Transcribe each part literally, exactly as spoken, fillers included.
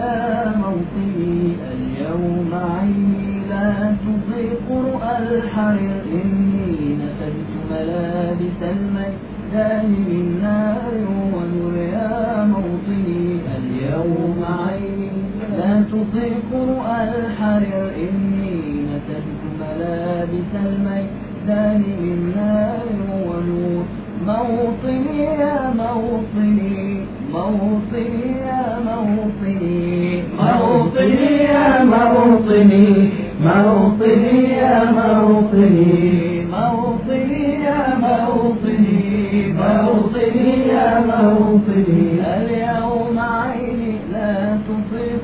يا موطني اليوم عيني لا تطيق رؤى الحرير إني نسجت ملابس الميدان من نار ونور يا موطني اليوم عيني لا تطيق رؤى الحرير إني نسجت ملابس الميدان من نار ونور موطني يا موطني موطني يا موطني موطني يا موطني موطني يا موطني موطني يا موطني موطني يا موطني اليوم عيني لا تطيق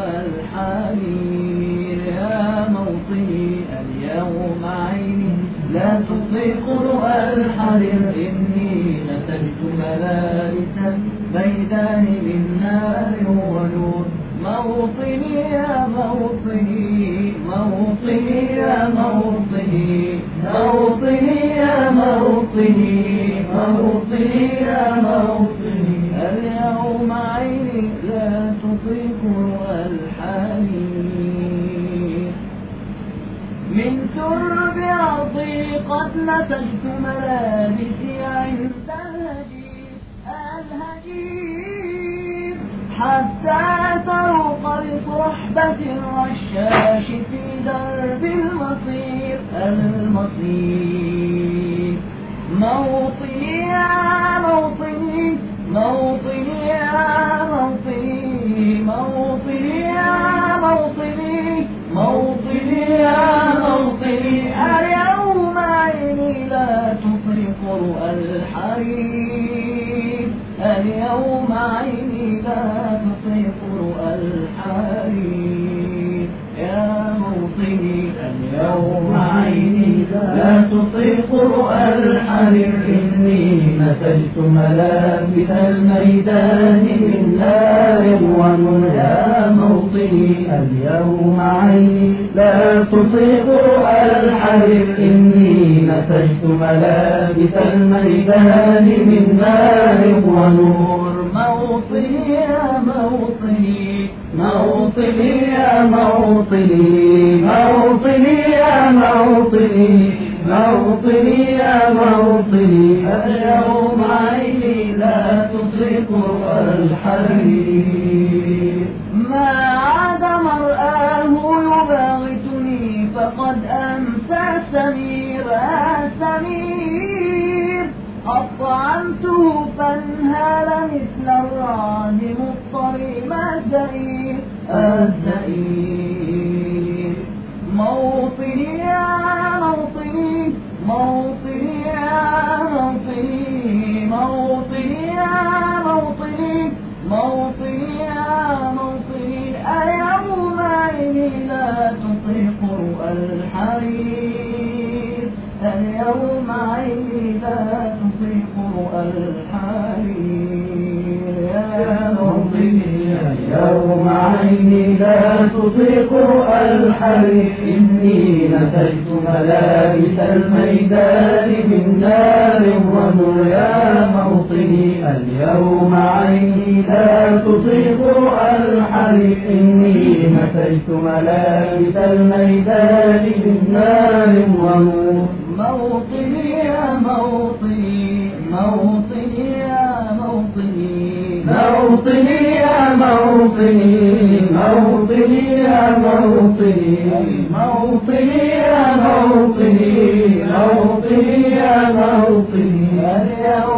الحرير يا موطني اليوم عيني لا تطيق رؤى الحرير إني نسجت ملابس الميدان من نار ونور موطني يا موطني موطني يا موطني موطني يا موطني موطني يا موطني اليوم عيني لا تطيق رؤى الحرير من ترب أرضي قد نسجت ملابسي عند الهجير الهجير حتى تروق بصحبة الرشاش في درب المصير المصير موطني يا موطني موطني يا موطني موطني يا موطني موطني يا موطني اليوم عيني لا تطيق رؤى الحرير اليوم عيني لا تطيق رؤى الحرير يا موطني اليوم عيني لا تطيق رؤى الحرير إني نسجت ملابس الميدان من نار ونور يا موطني اليوم عيني لا تطيق رؤى الحرير إني نسجت ملابس الميدان من نار ونور موطني يا موطني موطني يا موطني موطني يا موطني موطني يا موطني اليوم عيني لا تطيق الحرير ما عاد مرآه يباغتني فقد أمسى سمير سمير أطعمته فانهال مثل الرعد مضطرم الزئير الزئير موطني يا موطني موطني يا موطني موطني يا موطني موطني يا موطني اليوم عيني لا تطيق رؤى الحرير اليوم عيني لا تطيق رؤى الحرير يا موطني اليوم عيني لا تطيق رؤى الحرير إني نسجت ملابس الميدان من نار ونور يا موطني اليوم عيني لا تطيق رؤى الحرير إني نسجت ملابس الميدان من نار ونور موطني يا موطني موطني يا موطني موطني يا موطني موطني يا موطني موطني يا موطني موطني يا موطني اليوم